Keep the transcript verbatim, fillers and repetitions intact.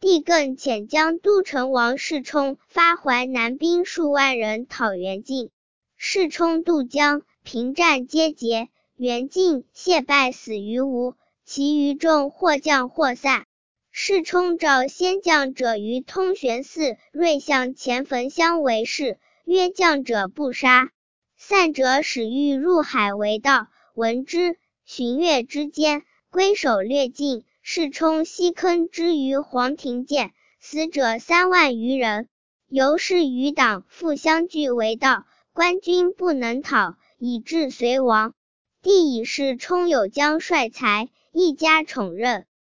帝更遣将都城王世充发淮南兵数万人讨袁敬。世充渡江，平战皆捷，袁敬谢败死于吴，其余众或降或散。世充召先将者于通玄寺瑞向前焚香为誓，曰降者不杀，散者使欲入海为盗。闻之，旬月之间，归守略尽。世充西坑之于黄庭涧，死者三万余人。由是余党复相聚为盗，官军不能讨，以致隋亡。帝以世充有将帅才，一加宠任。